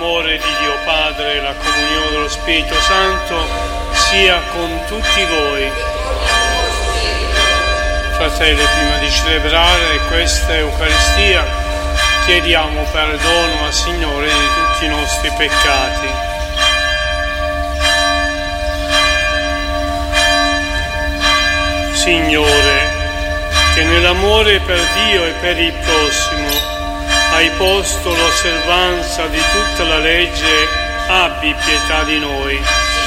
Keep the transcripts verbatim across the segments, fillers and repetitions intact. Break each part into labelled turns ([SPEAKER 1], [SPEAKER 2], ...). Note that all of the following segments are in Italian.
[SPEAKER 1] l'amore di Dio Padre e la comunione dello Spirito Santo sia con tutti voi. Fratelli, prima di celebrare questa Eucaristia, chiediamo perdono al Signore di tutti i nostri peccati. Signore, che nell'amore per Dio e per il prossimo hai posto l'osservanza di tutta la legge, abbi pietà di noi.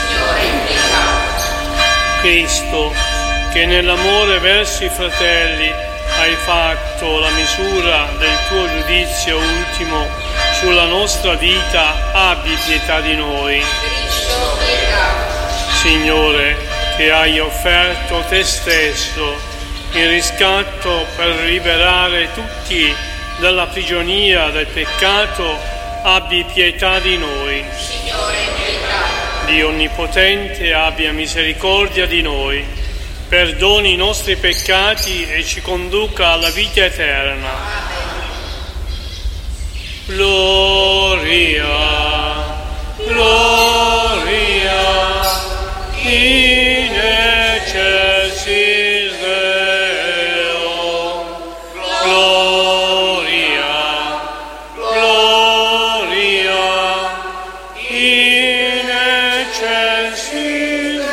[SPEAKER 1] Cristo, che nell'amore verso i fratelli hai fatto la misura del tuo giudizio ultimo sulla nostra vita, abbi pietà di noi. Signore, che hai offerto te stesso in riscatto per liberare tutti dalla prigionia del peccato, abbi pietà di noi. Dio Onnipotente, abbia misericordia di noi, perdoni i nostri peccati e ci conduca alla vita eterna. Gloria, gloria, in excelsis Deo. Gloria, gloria, in excelsis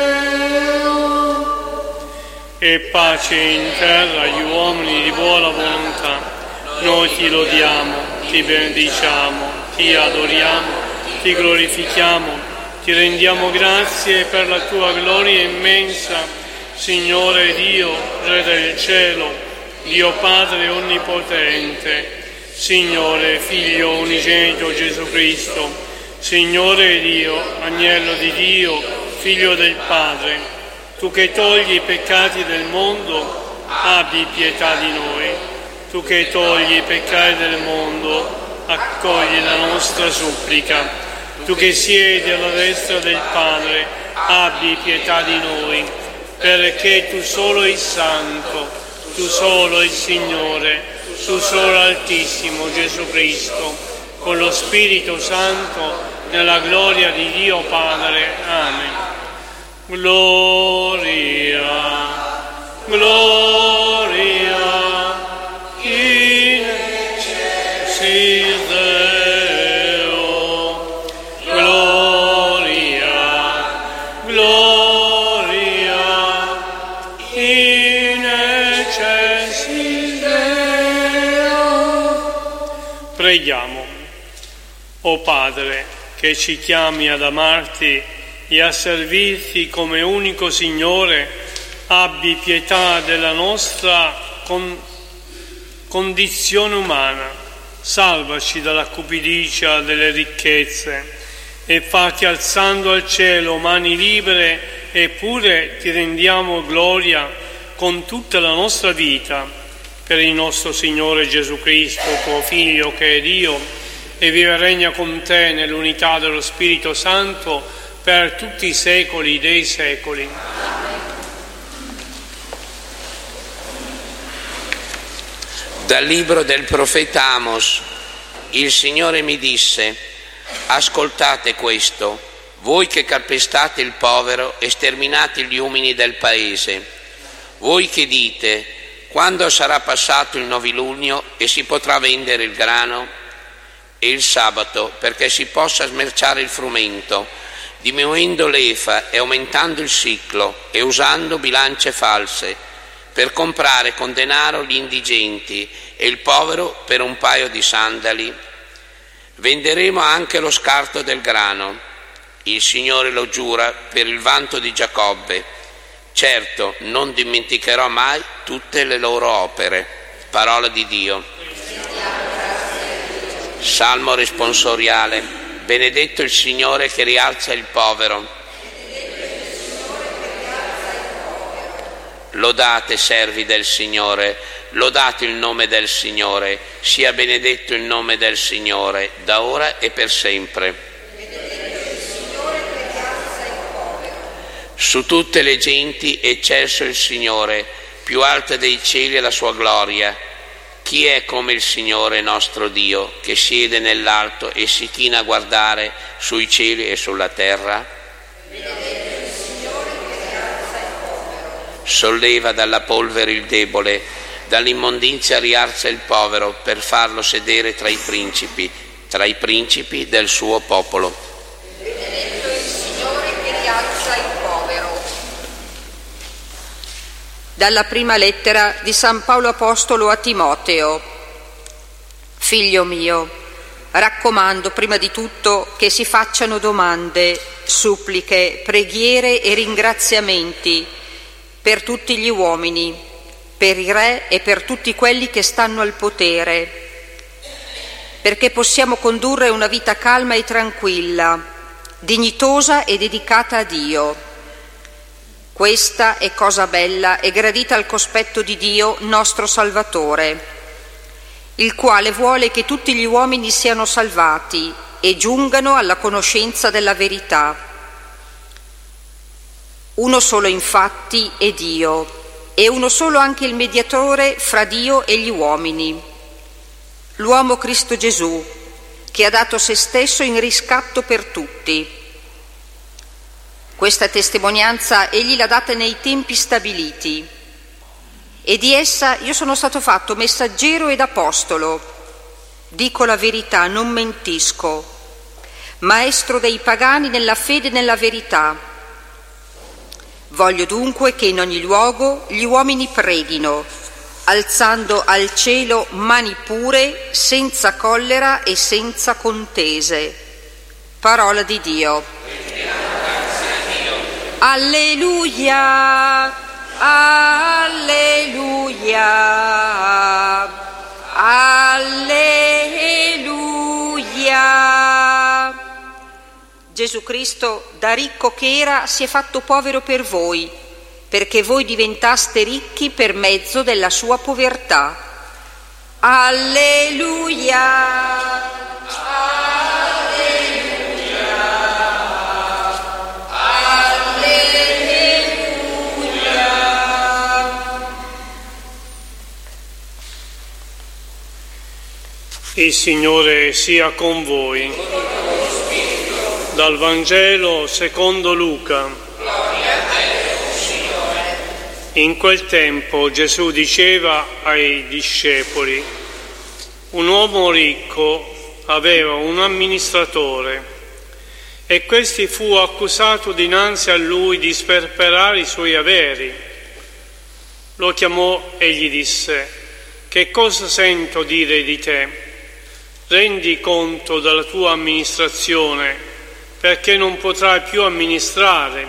[SPEAKER 1] Deo. E pace in terra agli uomini di buona volontà. Noi ti lodiamo, ti benediciamo, ti adoriamo, ti glorifichiamo, ti rendiamo grazie per la tua gloria immensa, Signore Dio, Re del cielo, Dio Padre Onnipotente, Signore Figlio unigenito Gesù Cristo, Signore Dio, Agnello di Dio, Figlio del Padre, tu che togli i peccati del mondo, abbi pietà di noi. Tu che togli i peccati del mondo, accogli la nostra supplica. Tu che siedi alla destra del Padre, abbi pietà di noi, perché tu solo il Santo, tu solo il Signore, tu solo Altissimo Gesù Cristo, con lo Spirito Santo, nella gloria di Dio Padre. Amen. Gloria, gloria, in excelsis Deo. Gloria, gloria, in excelsis Deo. Preghiamo. O Padre, che ci chiami ad amarti e a servirti come unico Signore, abbi pietà della nostra con condizione umana, salvaci dalla cupidigia delle ricchezze e fatti alzando al cielo mani libere, eppure ti rendiamo gloria con tutta la nostra vita, per il nostro Signore Gesù Cristo, tuo Figlio, che è Dio e vive e regna con te nell'unità dello Spirito Santo per tutti i secoli dei secoli.
[SPEAKER 2] Dal libro del profeta Amos. Il Signore mi disse: ascoltate questo, voi che calpestate il povero e sterminate gli uomini del paese, voi che dite: quando sarà passato il novilunio e si potrà vendere il grano e il sabato, perché si possa smerciare il frumento, diminuendo l'efa e aumentando il siclo e usando bilance false, per comprare con denaro gli indigenti e il povero per un paio di sandali? Venderemo anche lo scarto del grano, il Signore lo giura, per il vanto di Giacobbe. Certo, non dimenticherò mai tutte le loro opere. Parola di Dio. Salmo responsoriale. Benedetto il Signore che rialza il povero. Lodate, servi del Signore, lodate il nome del Signore, sia benedetto il nome del Signore, da ora e per sempre. Su tutte le genti eccelso il Signore, più alta dei cieli è la sua gloria. Chi è come il Signore nostro Dio, che siede nell'alto e si china a guardare sui cieli e sulla terra? Solleva dalla polvere il debole, dall'immondizia rialza il povero per farlo sedere tra i principi, tra i principi del suo popolo.
[SPEAKER 3] Benedetto il Signore che rialza il povero. Dalla prima lettera di San Paolo Apostolo a Timoteo. Figlio mio, raccomando prima di tutto che si facciano domande, suppliche, preghiere e ringraziamenti per tutti gli uomini, per i re e per tutti quelli che stanno al potere, perché possiamo condurre una vita calma e tranquilla, dignitosa e dedicata a Dio. Questa è cosa bella e gradita al cospetto di Dio, nostro Salvatore, il quale vuole che tutti gli uomini siano salvati e giungano alla conoscenza della verità. Uno solo infatti è Dio, e uno solo anche il mediatore fra Dio e gli uomini, l'uomo Cristo Gesù, che ha dato se stesso in riscatto per tutti. Questa testimonianza egli l'ha data nei tempi stabiliti, e di essa io sono stato fatto messaggero ed apostolo. Dico la verità, non mentisco, maestro dei pagani nella fede e nella verità. Voglio dunque che in ogni luogo gli uomini preghino, alzando al cielo mani pure, senza collera e senza contese. Parola di Dio. Alleluia, alleluia, alleluia. Gesù Cristo, da ricco che era, si è fatto povero per voi, perché voi diventaste ricchi per mezzo della sua povertà. Alleluia! Alleluia! Alleluia!
[SPEAKER 1] Il Signore sia con voi. Dal Vangelo secondo Luca. In quel tempo Gesù diceva ai discepoli: un uomo ricco aveva un amministratore e questi fu accusato dinanzi a lui di sperperare i suoi averi. Lo chiamò e gli disse: che cosa sento dire di te? Rendi conto della tua amministrazione, perché non potrai più amministrare.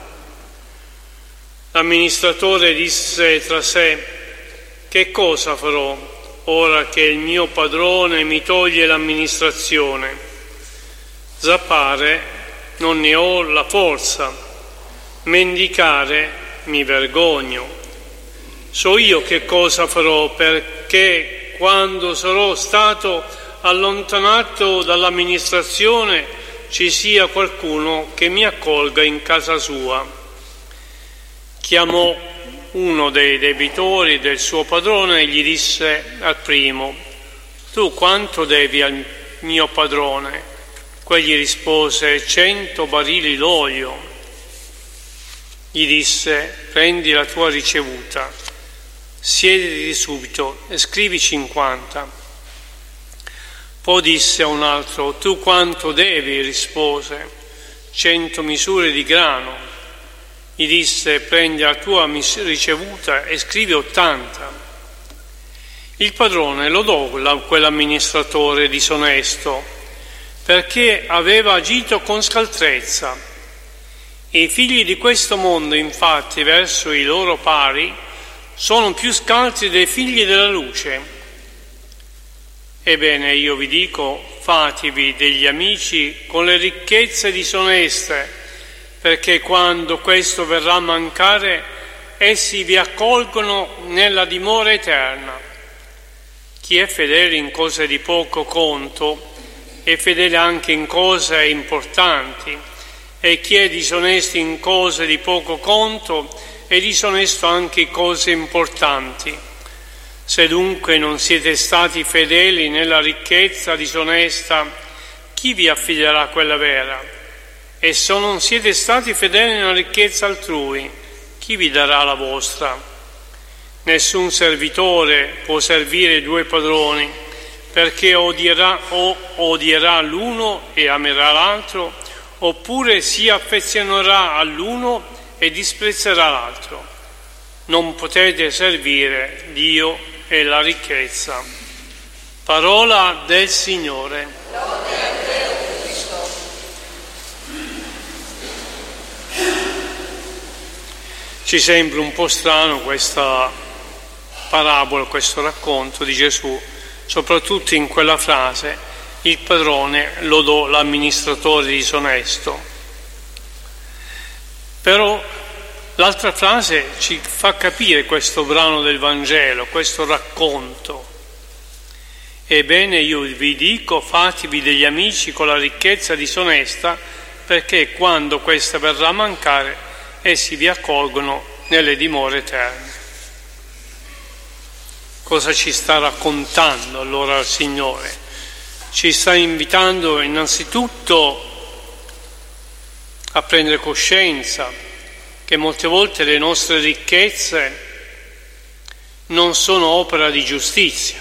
[SPEAKER 1] L'amministratore disse tra sé: che cosa farò ora che il mio padrone mi toglie l'amministrazione? Zappare non ne ho la forza, mendicare mi vergogno. So io che cosa farò, perché quando sarò stato allontanato dall'amministrazione ci sia qualcuno che mi accolga in casa sua. Chiamò uno dei debitori del suo padrone e gli disse al primo: tu quanto devi al mio padrone? Quegli rispose: cento barili d'olio. Gli disse: prendi la tua ricevuta, siediti subito e scrivi cinquanta. Poi disse a un altro: tu quanto devi? Rispose: cento misure di grano. Gli disse: prendi la tua ricevuta e scrivi ottanta. Il padrone lodò quell'amministratore disonesto perché aveva agito con scaltrezza. E i figli di questo mondo, infatti, verso i loro pari, sono più scaltri dei figli della luce. Ebbene, io vi dico, fatevi degli amici con le ricchezze disoneste, perché quando questo verrà a mancare, essi vi accolgono nella dimora eterna. Chi è fedele in cose di poco conto è fedele anche in cose importanti, e chi è disonesto in cose di poco conto è disonesto anche in cose importanti. Se dunque non siete stati fedeli nella ricchezza disonesta, chi vi affiderà quella vera? E se non siete stati fedeli nella ricchezza altrui, chi vi darà la vostra? Nessun servitore può servire due padroni, perché odierà o odierà l'uno e amerà l'altro, oppure si affezionerà all'uno e disprezzerà l'altro. Non potete servire Dio e la ricchezza. Parola del Signore. Ci sembra un po' strano questa parabola, questo racconto di Gesù, soprattutto in quella frase: il padrone lodò l'amministratore disonesto. Però l'altra frase ci fa capire questo brano del Vangelo, questo racconto. Ebbene io vi dico, fatevi degli amici con la ricchezza disonesta, perché quando questa verrà a mancare, essi vi accolgono nelle dimore eterne. Cosa ci sta raccontando allora il Signore? Ci sta invitando innanzitutto a prendere coscienza che molte volte le nostre ricchezze non sono opera di giustizia,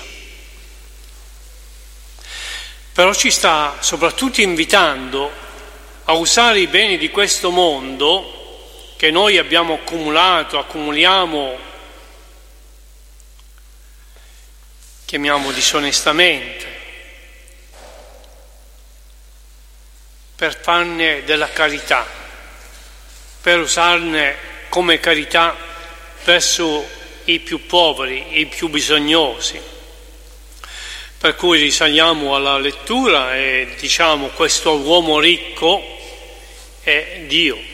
[SPEAKER 1] però ci sta soprattutto invitando a usare i beni di questo mondo che noi abbiamo accumulato, accumuliamo, chiamiamo disonestamente, per farne della carità, per usarne come carità verso i più poveri, i più bisognosi. Per cui risaliamo alla lettura e diciamo: questo uomo ricco è Dio.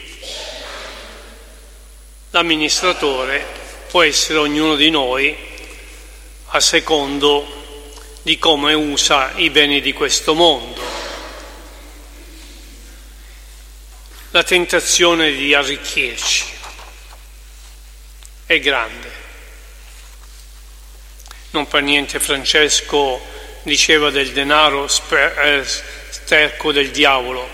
[SPEAKER 1] L'amministratore può essere ognuno di noi a secondo di come usa i beni di questo mondo. La tentazione di arricchirci è grande. Non per niente Francesco diceva del denaro sterco del diavolo,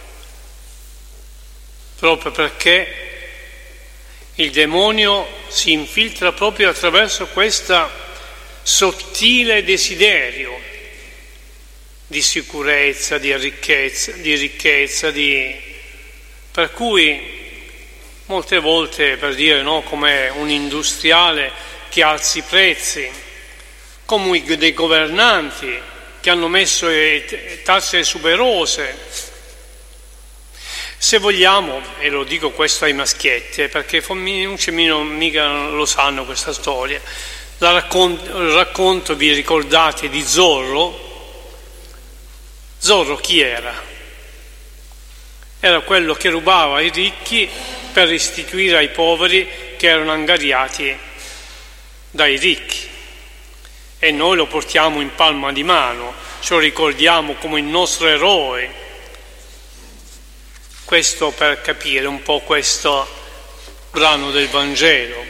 [SPEAKER 1] proprio perché il demonio si infiltra proprio attraverso questo sottile desiderio di sicurezza, di ricchezza, di ricchezza, di... per cui molte volte, per dire, no, come un industriale che alza i prezzi, come dei governanti che hanno messo tasse superose. Se vogliamo, e lo dico questo ai maschietti, perché non mica lo sanno questa storia, la racconto, racconto, vi ricordate di Zorro? Zorro chi era? Era quello che rubava ai ricchi per restituire ai poveri che erano angariati dai ricchi. E noi lo portiamo in palma di mano, ce lo ricordiamo come il nostro eroe. Questo per capire un po' questo brano del Vangelo.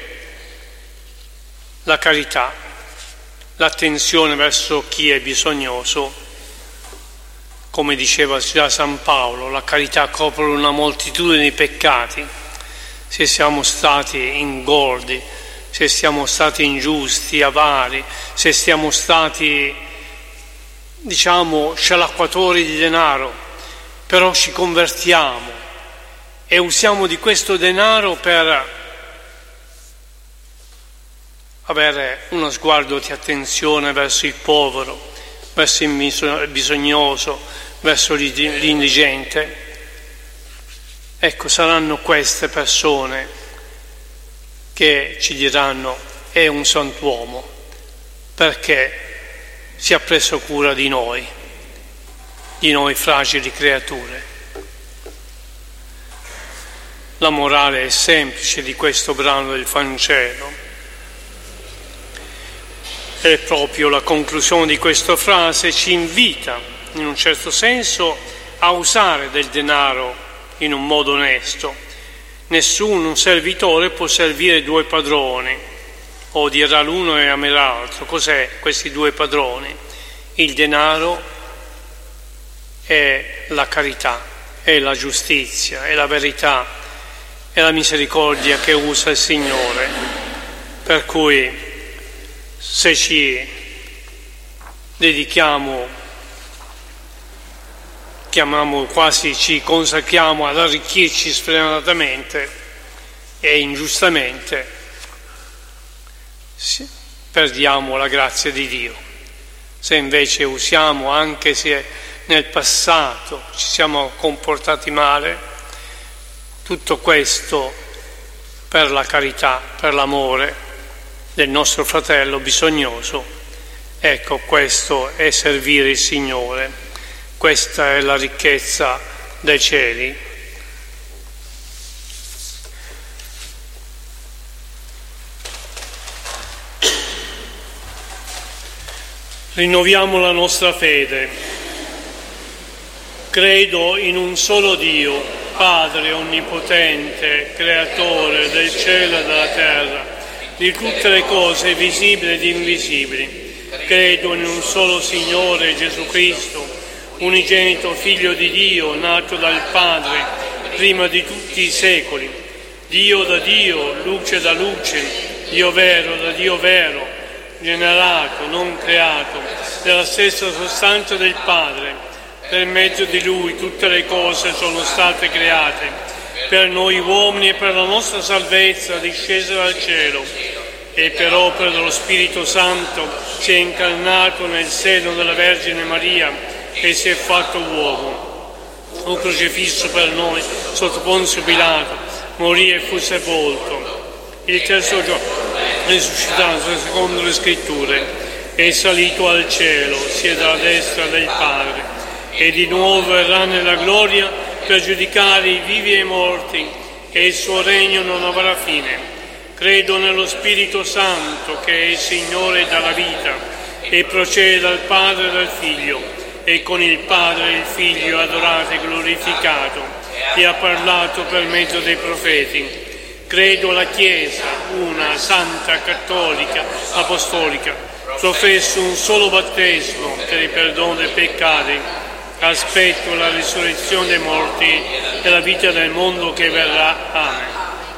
[SPEAKER 1] La carità, l'attenzione verso chi è bisognoso, come diceva già San Paolo, la carità copre una moltitudine di peccati. Se siamo stati ingordi, se siamo stati ingiusti, avari, se siamo stati, diciamo, scialacquatori di denaro, però ci convertiamo e usiamo di questo denaro per avere uno sguardo di attenzione verso il povero, verso il bisognoso, verso l'indigente. Ecco, saranno queste persone che ci diranno: è un sant'uomo perché si è preso cura di noi, di noi fragili creature. La morale è semplice di questo brano del Vangelo. E proprio la conclusione di questa frase ci invita, in un certo senso, a usare del denaro in un modo onesto. Nessun servitore può servire due padroni, odierà l'uno e amerà l'altro. Cos'è questi due padroni? Il denaro è la carità, è la giustizia, è la verità, è la misericordia che usa il Signore. Per cui se ci dedichiamo, chiamiamo quasi, ci consacriamo ad arricchirci sfrenatamente e ingiustamente, perdiamo la grazia di Dio. Se invece usiamo, anche se nel passato ci siamo comportati male, tutto questo per la carità, per l'amore del nostro fratello bisognoso, ecco, questo è servire il Signore, questa è la ricchezza dei cieli. Rinnoviamo la nostra fede. Credo in un solo Dio, Padre onnipotente, creatore del cielo e della terra, di tutte le cose visibili ed invisibili. Credo in un solo Signore, Gesù Cristo, unigenito Figlio di Dio, nato dal Padre, prima di tutti i secoli, Dio da Dio, luce da luce, Dio vero da Dio vero, generato, non creato, della stessa sostanza del Padre. Per mezzo di Lui tutte le cose sono state create, per noi uomini e per la nostra salvezza discese dal cielo, e per opera dello Spirito Santo si è incarnato nel seno della Vergine Maria e si è fatto uomo. Fu crocifisso per noi sotto Ponzio Pilato, morì e fu sepolto. Il terzo giorno risuscitato secondo le Scritture, è salito al cielo, siede alla destra del Padre, e di nuovo verrà nella gloria per giudicare i vivi e i morti, e il suo regno non avrà fine. Credo nello Spirito Santo, che è il Signore dalla vita, e procede dal Padre e dal Figlio, e con il Padre e il Figlio adorato e glorificato, e ha parlato per mezzo dei profeti. Credo alla Chiesa, una, santa, cattolica, apostolica, professo un solo battesimo per il perdono dei peccati, aspetto la risurrezione dei morti e la vita del mondo che verrà. Amen.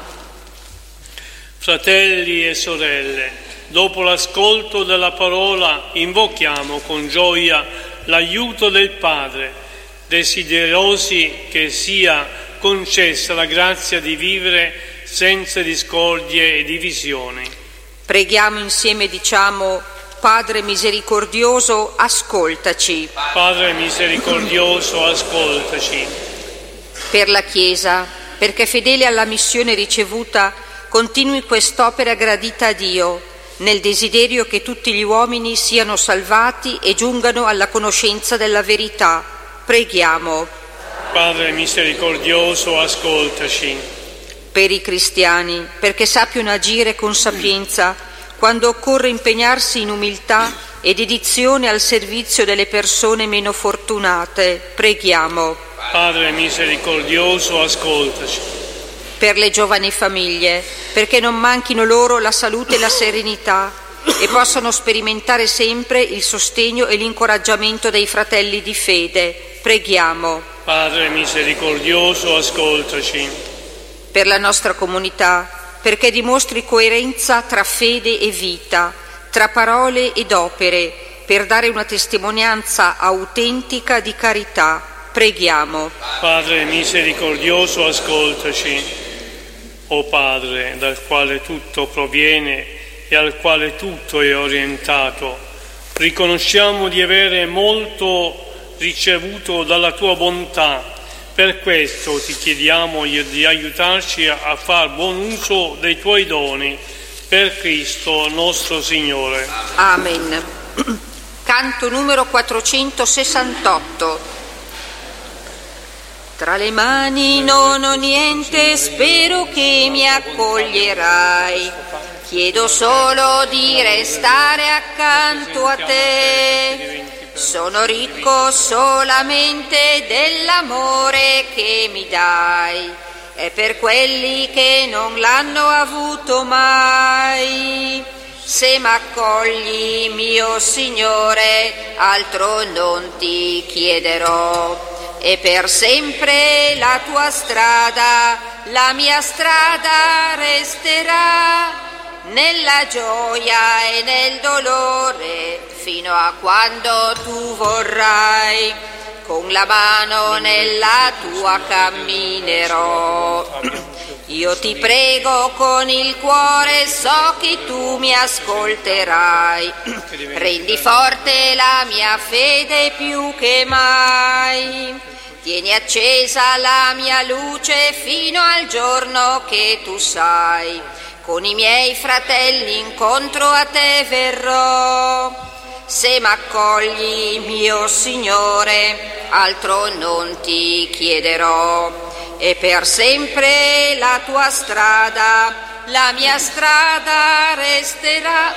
[SPEAKER 1] Fratelli e sorelle, dopo l'ascolto della parola invochiamo con gioia l'aiuto del Padre, desiderosi che sia concessa la grazia di vivere senza discordie e divisioni.
[SPEAKER 3] Preghiamo insieme, diciamo: Padre misericordioso, ascoltaci.
[SPEAKER 1] Padre misericordioso, ascoltaci.
[SPEAKER 3] Per la Chiesa, perché fedele alla missione ricevuta, continui quest'opera gradita a Dio, nel desiderio che tutti gli uomini siano salvati e giungano alla conoscenza della verità. Preghiamo.
[SPEAKER 1] Padre misericordioso, ascoltaci.
[SPEAKER 3] Per i cristiani, perché sappiano agire con sapienza quando occorre impegnarsi in umiltà e dedizione al servizio delle persone meno fortunate. Preghiamo.
[SPEAKER 1] Padre misericordioso, ascoltaci.
[SPEAKER 3] Per le giovani famiglie, perché non manchino loro la salute e la serenità e possano sperimentare sempre il sostegno e l'incoraggiamento dei fratelli di fede. Preghiamo.
[SPEAKER 1] Padre misericordioso, ascoltaci.
[SPEAKER 3] Per la nostra comunità, perché dimostri coerenza tra fede e vita, tra parole ed opere, per dare una testimonianza autentica di carità. Preghiamo.
[SPEAKER 1] Padre misericordioso, ascoltaci. O Padre, dal quale tutto proviene e al quale tutto è orientato, riconosciamo di avere molto ricevuto dalla tua bontà. Per questo ti chiediamo di aiutarci a far buon uso dei tuoi doni, per Cristo nostro Signore.
[SPEAKER 3] Amen. Canto numero quattrocentosessantotto. Tra le mani non ho niente, spero che mi accoglierai. Chiedo solo di restare accanto a te. Sono ricco solamente dell'amore che mi dai, e per quelli che non l'hanno avuto mai. Se m'accogli, mio Signore, altro non ti chiederò. E per sempre la tua strada, la mia strada resterà, nella gioia e nel dolore, fino a quando tu vorrai. Con la mano nella tua camminerò. Io ti prego con il cuore, so che tu mi ascolterai. Rendi forte la mia fede più che mai. Tieni accesa la mia luce fino al giorno che tu sai. Con i miei fratelli incontro a te verrò. Se m'accogli, mio Signore, altro non ti chiederò. E per sempre la tua strada, la mia strada resterà.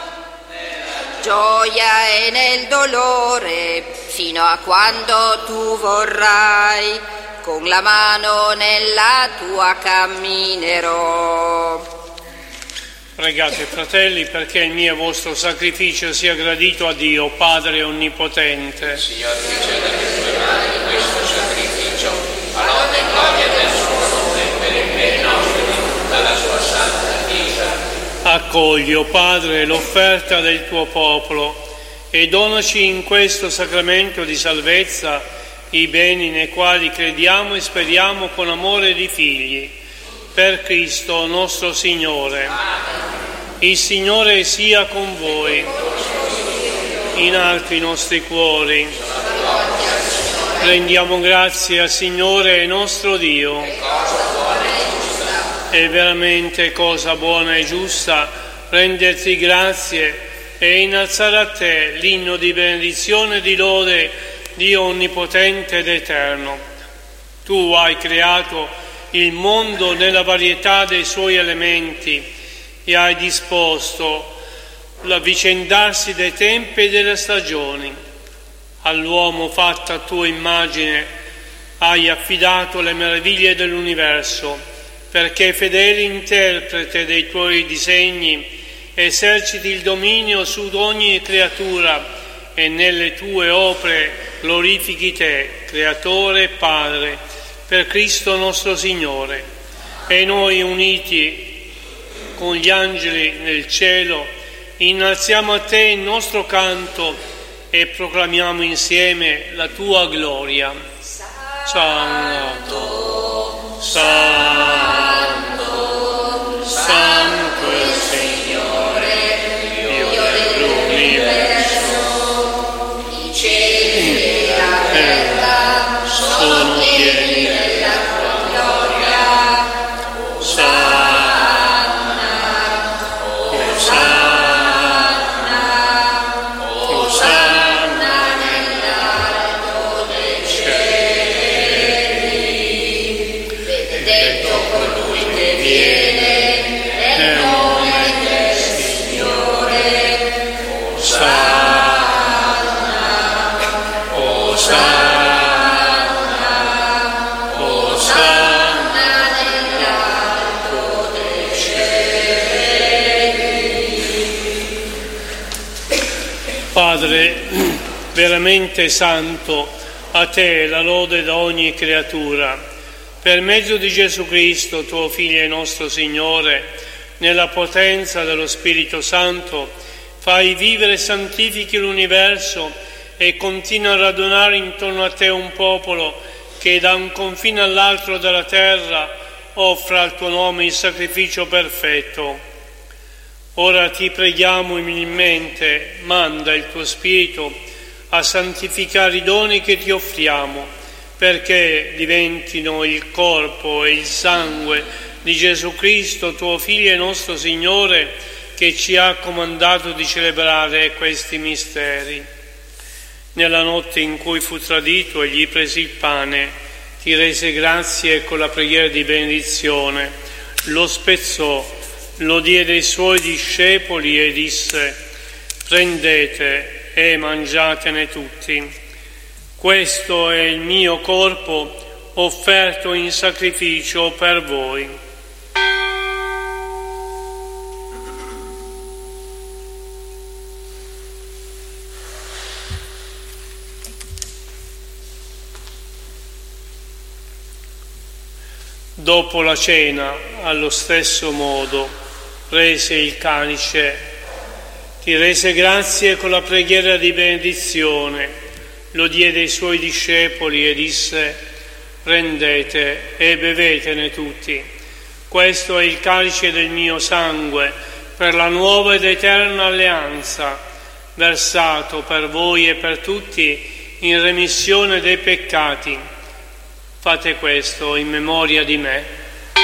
[SPEAKER 3] Gioia e nel dolore, fino a quando tu vorrai. Con la mano nella tua camminerò.
[SPEAKER 1] Pregate, fratelli, perché il mio e vostro sacrificio sia gradito a Dio, Padre Onnipotente.
[SPEAKER 2] Signore, riceva dalle tue mani questo sacrificio, all'onta e gloria del suo nome, per il bene nostro e di tutta la sua santa Chiesa.
[SPEAKER 1] Accogli, o Padre, l'offerta del tuo popolo e donaci in questo sacramento di salvezza i beni nei quali crediamo e speriamo con amore di figli. Per Cristo nostro Signore. Il Signore sia con voi. In alto i nostri cuori. Rendiamo grazie al Signore nostro Dio. È veramente cosa buona e giusta renderti grazie e innalzare a te l'inno di benedizione e di lode, Dio onnipotente ed eterno. Tu hai creato il mondo nella varietà dei suoi elementi e hai disposto l'avvicendarsi dei tempi e delle stagioni. All'uomo fatto a tua immagine hai affidato le meraviglie dell'universo, perché fedele interprete dei tuoi disegni eserciti il dominio su ogni creatura e nelle tue opere glorifichi te, Creatore e Padre, per Cristo nostro Signore. E noi, uniti con gli angeli nel cielo, innalziamo a te il nostro canto e proclamiamo insieme la tua gloria. Santo, Santo, Santo è il Signore, Dio dell'universo. I cieli e la terra sono pieni della tua gloria. Osanna, Osanna, Osanna nell'alto dei cieli. Benedetto colui che viene nel nome del Signore. Osanna, Osanna. Padre veramente santo, a te la lode da ogni creatura. Per mezzo di Gesù Cristo, tuo Figlio e nostro Signore, nella potenza dello Spirito Santo, fai vivere e santifichi l'universo e continua a radunare intorno a te un popolo che da un confine all'altro della terra offra al tuo nome il sacrificio perfetto. Ora ti preghiamo umilmente, manda il tuo Spirito a santificare i doni che ti offriamo, perché diventino il corpo e il sangue di Gesù Cristo, tuo Figlio e nostro Signore, che ci ha comandato di celebrare questi misteri. Nella notte in cui fu tradito, egli prese il pane, ti rese grazie e con la preghiera di benedizione lo spezzò, lo diede ai suoi discepoli e disse: prendete e mangiatene tutti. Questo è il mio corpo offerto in sacrificio per voi. Dopo la cena, allo stesso modo, prese il calice, ti rese grazie con la preghiera di benedizione, lo diede ai suoi discepoli e disse: prendete e bevetene tutti. Questo è il calice del mio sangue per la nuova ed eterna alleanza, versato per voi e per tutti in remissione dei peccati. Fate questo in memoria di me.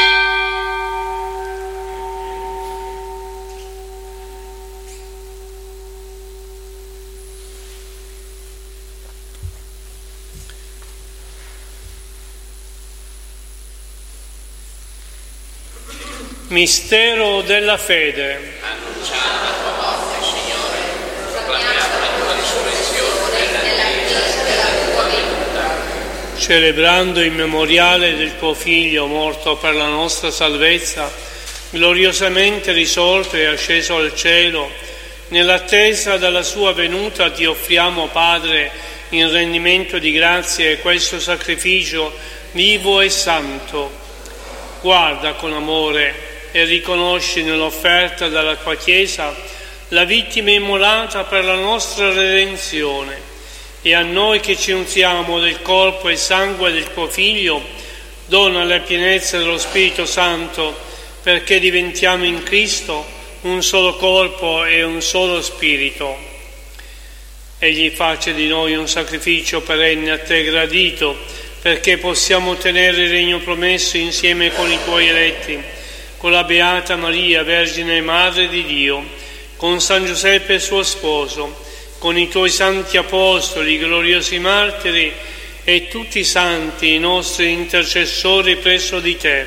[SPEAKER 1] Mistero della fede.
[SPEAKER 2] Annunciamo la tua morte, Signore, proclamiamo la tua risurrezione nell'attesa della tua venuta.
[SPEAKER 1] Celebrando il memoriale del tuo Figlio morto per la nostra salvezza, gloriosamente risorto e asceso al cielo, nell'attesa della sua venuta ti offriamo, Padre, in rendimento di grazie questo sacrificio vivo e santo. Guarda con amore e riconosci nell'offerta della tua Chiesa la vittima immolata per la nostra redenzione, e a noi che ci unziamo del corpo e sangue del tuo Figlio dona la pienezza dello Spirito Santo, perché diventiamo in Cristo un solo corpo e un solo Spirito. Egli face di noi un sacrificio perenne a te gradito, perché possiamo ottenere il regno promesso insieme con i tuoi eletti, con la Beata Maria, Vergine e Madre di Dio, con San Giuseppe suo sposo, con i tuoi santi apostoli, gloriosi martiri e tutti i santi, i nostri intercessori presso di te.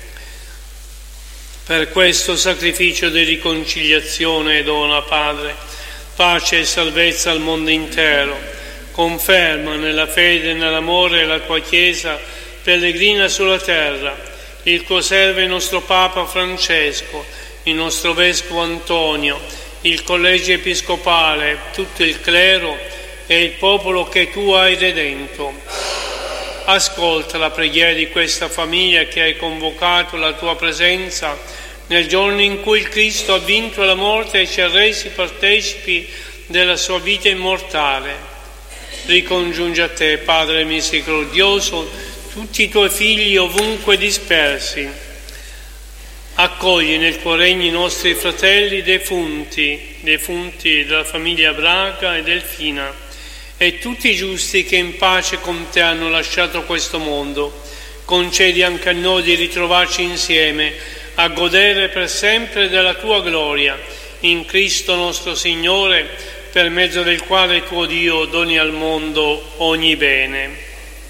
[SPEAKER 1] Per questo sacrificio di riconciliazione dona, Padre, pace e salvezza al mondo intero. Conferma nella fede e nell'amore la tua Chiesa pellegrina sulla terra, il tuo servo e nostro Papa Francesco, il nostro Vescovo Antonio, il Collegio Episcopale, tutto il clero e il popolo che tu hai redento. Ascolta la preghiera di questa famiglia che hai convocato alla tua presenza nel giorno in cui il Cristo ha vinto la morte e ci ha resi partecipi della sua vita immortale. Ricongiunge a te, Padre misericordioso, tutti i tuoi figli ovunque dispersi. Accogli nel tuo regno i nostri fratelli defunti, defunti della famiglia Braga e Delfina, e tutti i giusti che in pace con te hanno lasciato questo mondo. Concedi anche a noi di ritrovarci insieme a godere per sempre della tua gloria, in Cristo nostro Signore, per mezzo del quale tuo Dio doni al mondo ogni bene.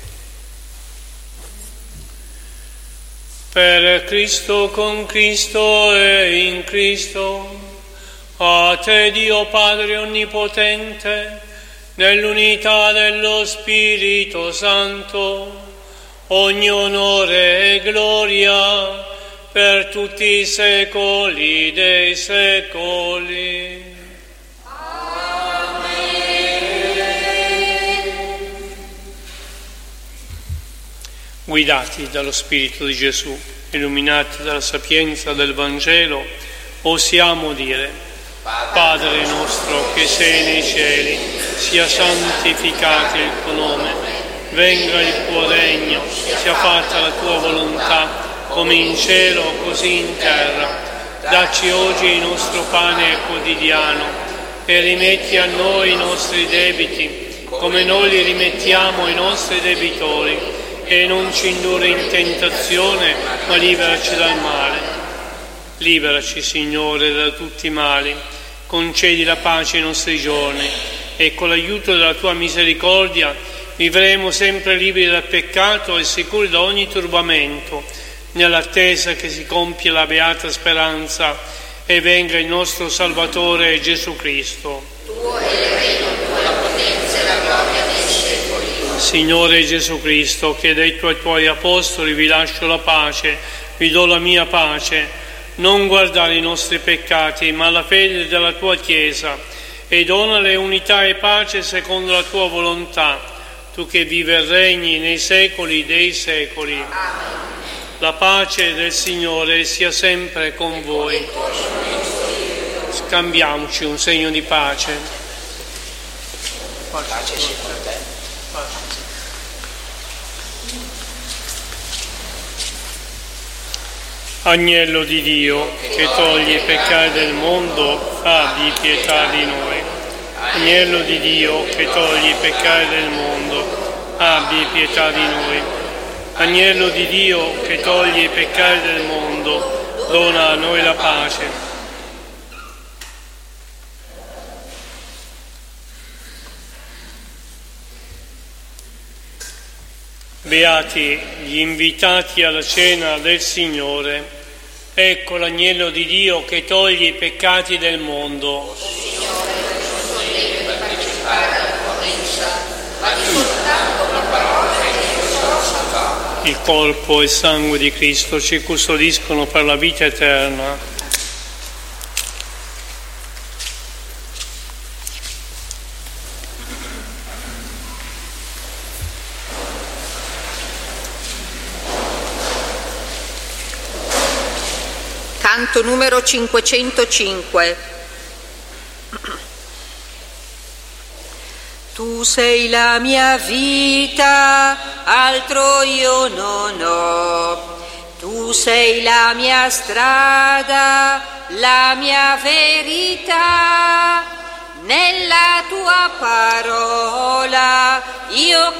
[SPEAKER 1] Per Cristo, con Cristo e in Cristo, a te Dio Padre Onnipotente, nell'unità dello Spirito Santo, ogni onore e gloria per tutti i secoli dei secoli. Guidati dallo Spirito di Gesù, illuminati dalla sapienza del Vangelo, osiamo dire: Padre nostro che sei nei cieli, sia santificato il tuo nome, venga il tuo regno, sia fatta la tua volontà, come in cielo così in terra. Dacci oggi il nostro pane quotidiano e rimetti a noi i nostri debiti, come noi li rimettiamo ai nostri debitori. E non ci indurre in tentazione, ma liberaci dal male. Liberaci, Signore, da tutti i mali. Concedi la pace ai nostri giorni e con l'aiuto della tua misericordia vivremo sempre liberi dal peccato e sicuri da ogni turbamento, nell'attesa che si compia la beata speranza e venga il nostro Salvatore Gesù Cristo.
[SPEAKER 4] Tuo è il regno, tua la potenza e la gloria dei secoli.
[SPEAKER 1] Signore Gesù Cristo, che hai detto ai tuoi apostoli: vi lascio la pace, vi do la mia pace, non guardare i nostri peccati, ma la fede della tua Chiesa, e donale unità e pace secondo la tua volontà, tu che vivi e regni nei secoli dei secoli.
[SPEAKER 4] Amen.
[SPEAKER 1] La pace del Signore sia sempre con voi. Scambiamoci un segno di pace.
[SPEAKER 2] Pace sia con te.
[SPEAKER 1] Agnello di Dio, che toglie i peccati del mondo, abbi pietà di noi. Agnello di Dio, che toglie i peccati del mondo, abbi pietà di noi. Agnello di Dio, che toglie i peccati del mondo, dona a noi la pace. Beati gli invitati alla cena del Signore. Ecco l'agnello di Dio che toglie i peccati del mondo.
[SPEAKER 4] Signore, non sono degno di partecipare alla tua mensa, ma di soltanto una parola e io sarò salvato.
[SPEAKER 1] Il corpo e il sangue di Cristo ci custodiscono per la vita eterna.
[SPEAKER 3] Canto numero cinquecentocinque. Tu sei la mia vita, altro io non ho. Tu sei la mia strada, la mia verità. Nella tua parola io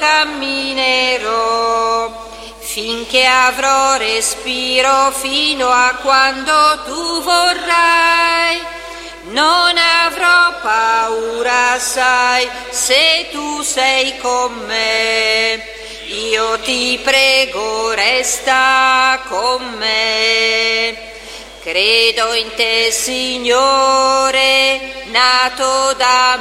[SPEAKER 3] camminerò, finché avrò respiro, fino a quando tu vorrai. Non avrò paura, sai, se tu sei con me. Io ti prego, resta con me. Credo in te, Signore, nato da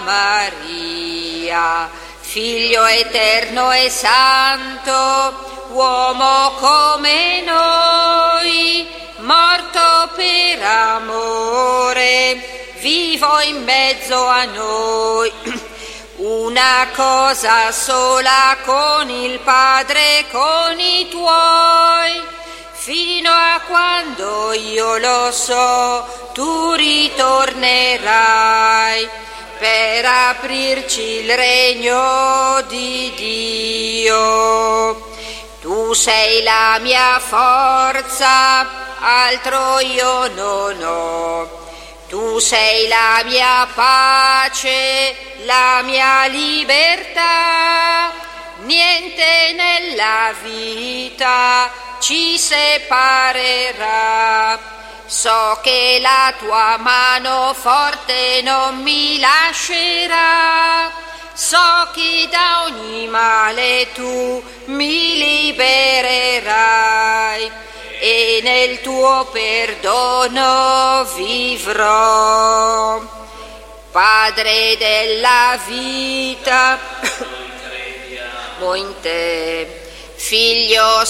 [SPEAKER 3] Maria, Figlio eterno e santo, uomo come noi, morto per amore, vivo in mezzo a noi. Una cosa sola con il Padre, con i tuoi, fino a quando io lo so, tu ritornerai per aprirci il regno di Dio. Tu sei la mia forza, altro io non ho. Tu sei la mia pace, la mia libertà. Niente nella vita ci separerà. So che la tua mano forte non mi lascerà. So che da ogni male tu mi libererai e nel tuo perdono vivrò. Padre della vita, noi in te. Figlio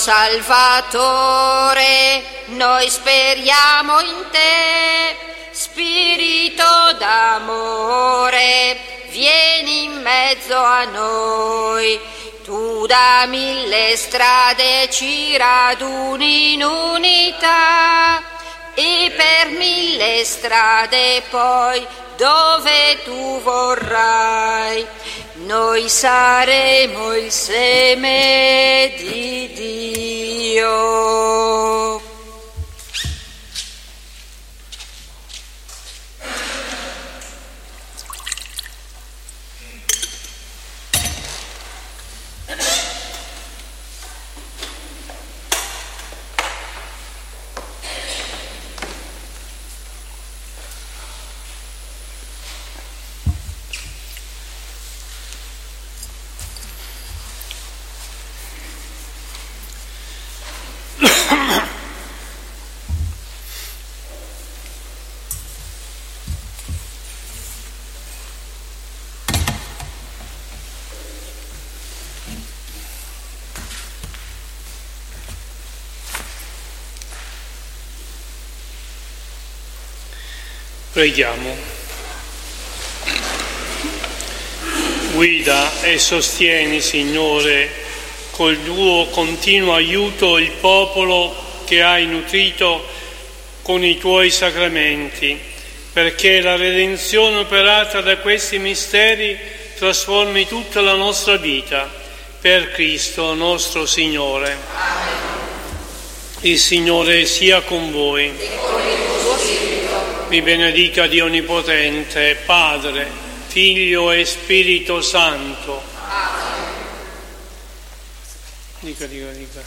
[SPEAKER 3] Salvatore, noi speriamo in te. Spirito d'amore, vieni in mezzo a noi. Tu da mille strade ci raduni in unità e per mille strade poi dove tu vorrai noi saremo il seme di Dio.
[SPEAKER 1] Preghiamo. Guida e sostieni, Signore, col tuo continuo aiuto il popolo che hai nutrito con i tuoi sacramenti, perché la redenzione operata da questi misteri trasformi tutta la nostra vita. Per Cristo nostro Signore. Amen. Il Signore sia con voi.
[SPEAKER 3] E con il tuo spirito.
[SPEAKER 1] Vi benedica Dio Onnipotente, Padre, Figlio e Spirito Santo.
[SPEAKER 3] Amen.
[SPEAKER 1] Dica, dica, dica.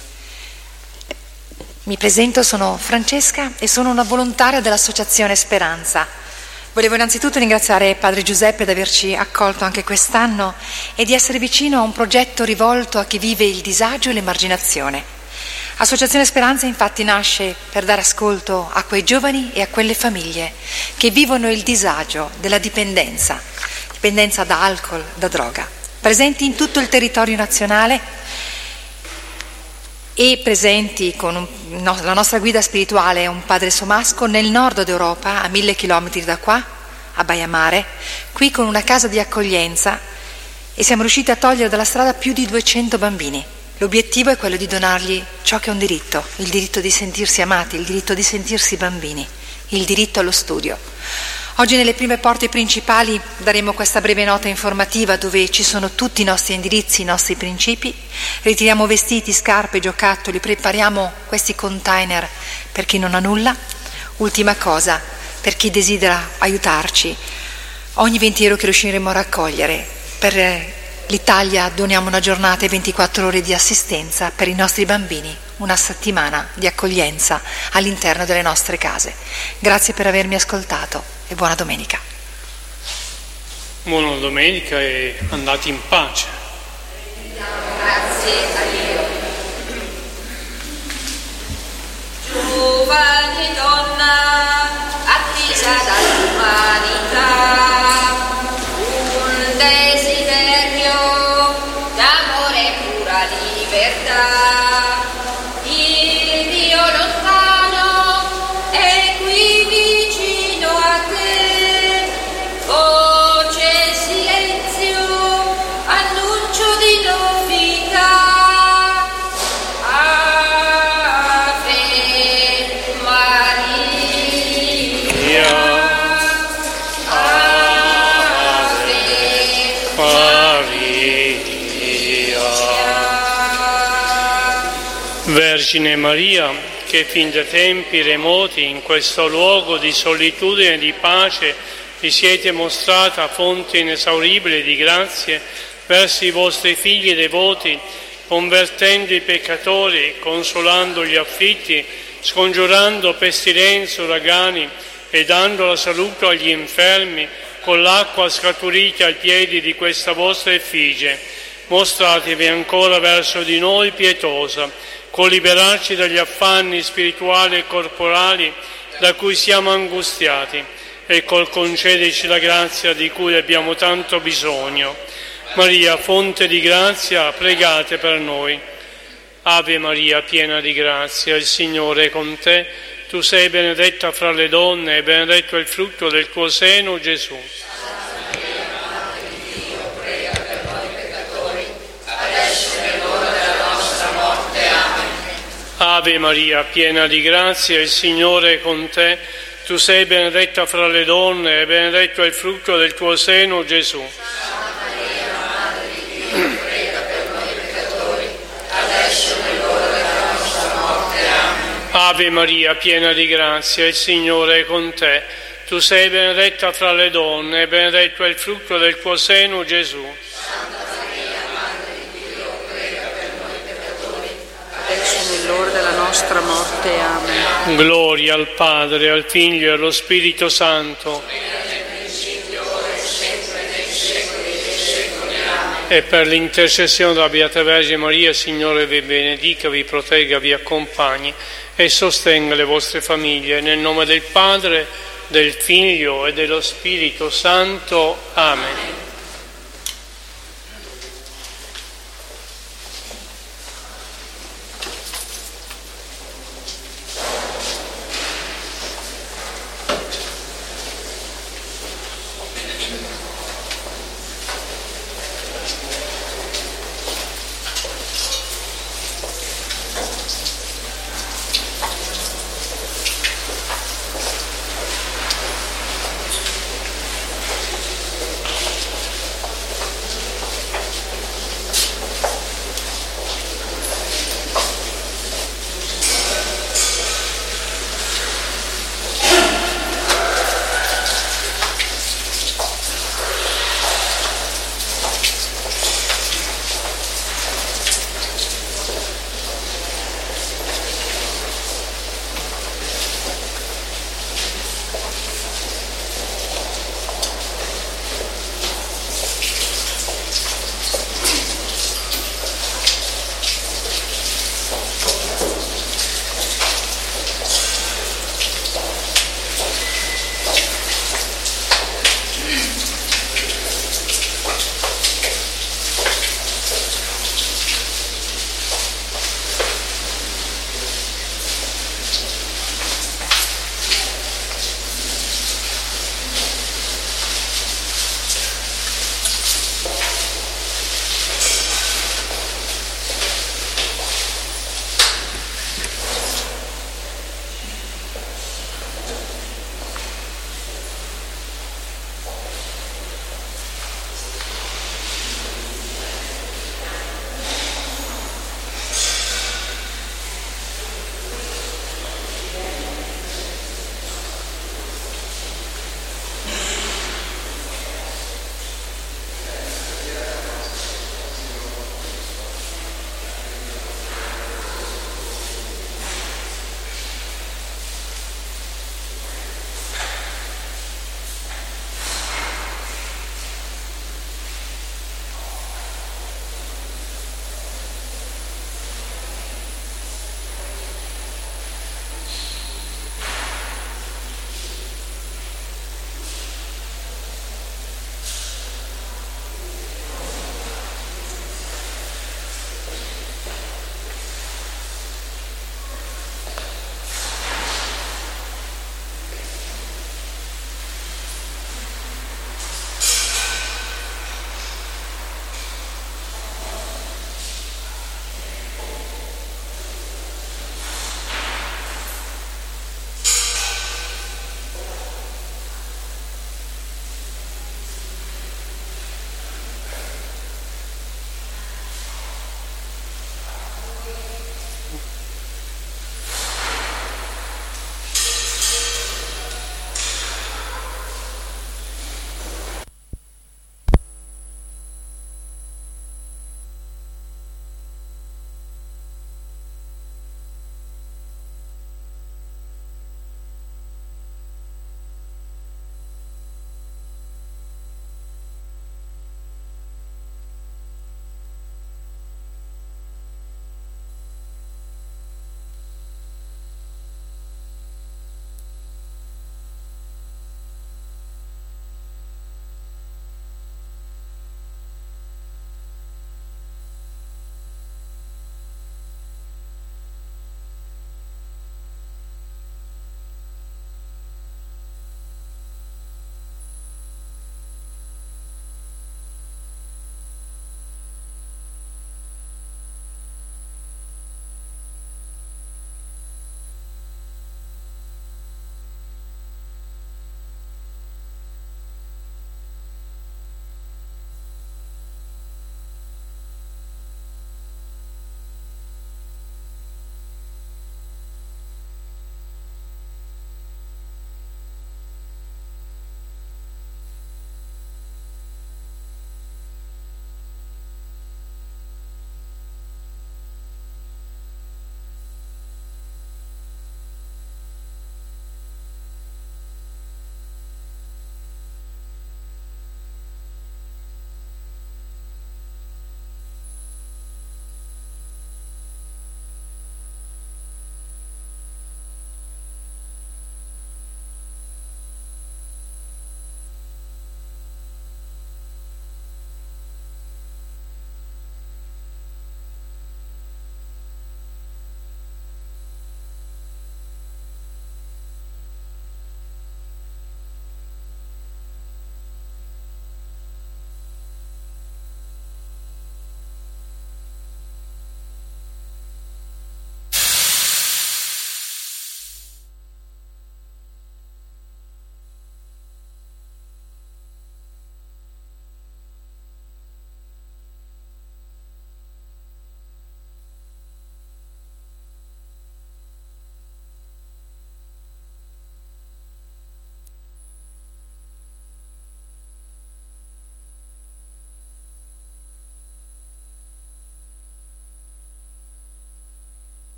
[SPEAKER 5] Mi presento, sono Francesca e sono una volontaria dell'Associazione Speranza. Volevo innanzitutto ringraziare Padre Giuseppe di averci accolto anche quest'anno e di essere vicino a un progetto rivolto a chi vive il disagio e l'emarginazione. Associazione Speranza infatti nasce per dare ascolto a quei giovani e a quelle famiglie che vivono il disagio della dipendenza, dipendenza da alcol, da droga, presenti in tutto il territorio nazionale e presenti con un, no, la nostra guida spirituale è un padre Somasco nel nord d'Europa, a mille chilometri da qua, a Baia Mare, qui con una casa di accoglienza, e siamo riusciti a togliere dalla strada più di duecento bambini. L'obiettivo è quello di donargli ciò che è un diritto, il diritto di sentirsi amati, il diritto di sentirsi bambini, il diritto allo studio. Oggi nelle prime porte principali daremo questa breve nota informativa dove ci sono tutti i nostri indirizzi, i nostri principi. Ritiriamo vestiti, scarpe, giocattoli, prepariamo questi container per chi non ha nulla. Ultima cosa, per chi desidera aiutarci, ogni venti euro che riusciremo a raccogliere per l'Italia doniamo una giornata e ventiquattro ore di assistenza per i nostri bambini, una settimana di accoglienza all'interno delle nostre case. Grazie per avermi ascoltato e buona domenica.
[SPEAKER 1] Buona domenica e andate in pace.
[SPEAKER 3] Grazie a Dio. Giovane donna, attesa dall'umanità, un desiderio d'amore, pura libertà. Il Dio lontano è qui vicino a te, voce silenzio, annuncio di novità. Ave Maria, Ave
[SPEAKER 1] Maria. Vergine Maria, che fin da tempi remoti in questo luogo di solitudine e di pace vi siete mostrata fonte inesauribile di grazie verso i vostri figli devoti, convertendo i peccatori, consolando gli afflitti, scongiurando pestilenze, uragani e dando la salute agli infermi, con l'acqua scaturita ai piedi di questa vostra effigie. Mostratevi ancora verso di noi pietosa, col liberarci dagli affanni spirituali e corporali da cui siamo angustiati e col concederci la grazia di cui abbiamo tanto bisogno. Maria, fonte di grazia, pregate per noi. Ave Maria, piena di grazia, il Signore è con te. Tu sei benedetta fra le donne e benedetto è il frutto del tuo seno, Gesù. Ave Maria, piena di grazia, il Signore è con te. Tu sei benedetta fra le donne e benedetto è il frutto del tuo seno, Gesù.
[SPEAKER 4] Santa Maria, Madre di Dio, prega per noi peccatori, adesso è l'ora della nostra morte. Amen.
[SPEAKER 1] Ave Maria, piena di grazia, il Signore è con te. Tu sei benedetta fra le donne e benedetto è il frutto del tuo seno, Gesù.
[SPEAKER 4] Santa Maria, Madre di Dio, prega per noi peccatori,
[SPEAKER 3] Adesso è nell'ora della nostra morte. Amen.
[SPEAKER 1] Gloria al Padre, al Figlio e allo Spirito Santo. E per l'intercessione della Beata Vergine Maria, Signore vi benedica, vi protegga, vi accompagni e sostenga le vostre famiglie. Nel nome del Padre, del Figlio e dello Spirito Santo. Amen.